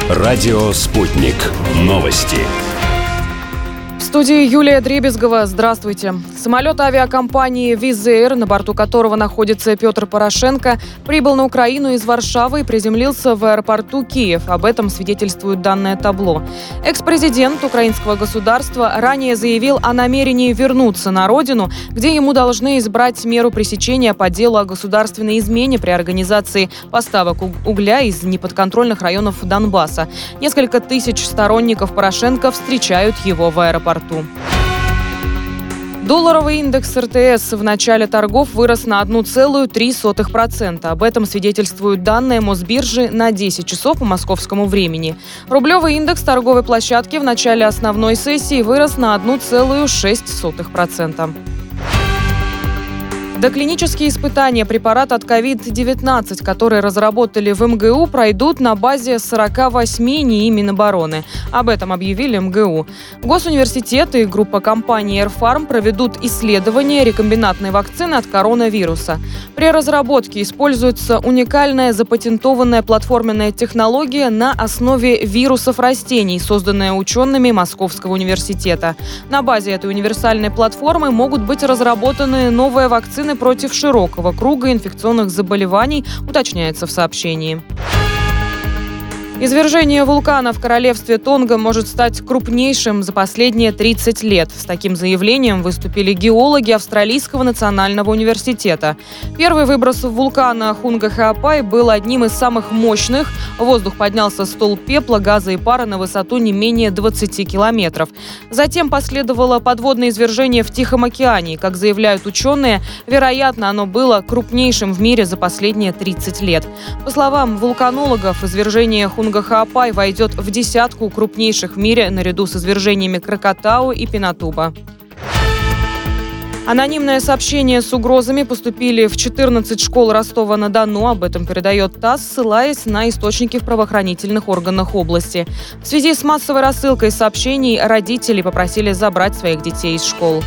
Радио «Спутник». Новости. В студии Юлия Дребезгова. Здравствуйте. Самолет авиакомпании «Виз Эйр», на борту которого находится Петр Порошенко, прибыл на Украину из Варшавы и приземлился в аэропорту Киев. Об этом свидетельствует данное табло. Экс-президент украинского государства ранее заявил о намерении вернуться на родину, где ему должны избрать меру пресечения по делу о государственной измене при организации поставок угля из неподконтрольных районов Донбасса. Несколько тысяч сторонников Порошенко встречают его в аэропорту. Долларовый индекс РТС в начале торгов вырос на 1,03%. Об этом свидетельствуют данные Мосбиржи на 10 часов по московскому времени. Рублевый индекс торговой площадки в начале основной сессии вырос на 1,06%. Доклинические испытания препарата от COVID-19, которые разработали в МГУ, пройдут на базе 48 НИИ Минобороны. Об этом объявили МГУ. Госуниверситет и группа компаний «Эрфарм» проведут исследование рекомбинантной вакцины от коронавируса. При разработке используется уникальная запатентованная платформенная технология на основе вирусов растений, созданная учеными Московского университета. На базе этой универсальной платформы могут быть разработаны новые вакцины против широкого круга инфекционных заболеваний, уточняется в сообщении. Извержение вулкана в королевстве Тонга может стать крупнейшим за последние 30 лет. С таким заявлением выступили геологи Австралийского национального университета. Первый выброс вулкана Хунга-Хаапай был одним из самых мощных. В воздух поднялся столб пепла, газа и пара на высоту не менее 20 километров. Затем последовало подводное извержение в Тихом океане. Как заявляют ученые, вероятно, оно было крупнейшим в мире за последние 30 лет. По словам вулканологов, извержение Хунга-Хаапай войдет в десятку крупнейших в мире наряду с извержениями Кракатау и Пинатуба. Анонимное сообщение с угрозами поступили в 14 школ Ростова-на-Дону. Об этом передает ТАСС, ссылаясь на источники в правоохранительных органах области. В связи с массовой рассылкой сообщений родители попросили забрать своих детей из школ.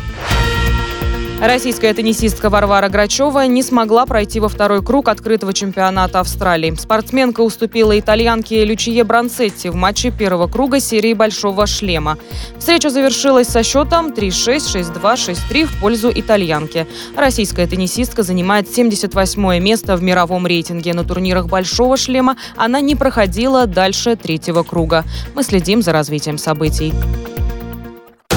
Российская теннисистка Варвара Грачева не смогла пройти во второй круг открытого чемпионата Австралии. Спортсменка уступила итальянке Лючие Бранцетти в матче первого круга серии «Большого шлема». Встреча завершилась со счетом 3-6, 6-2, 6-3 в пользу итальянки. Российская теннисистка занимает 78-е место в мировом рейтинге. На турнирах «Большого шлема» она не проходила дальше третьего круга. Мы следим за развитием событий.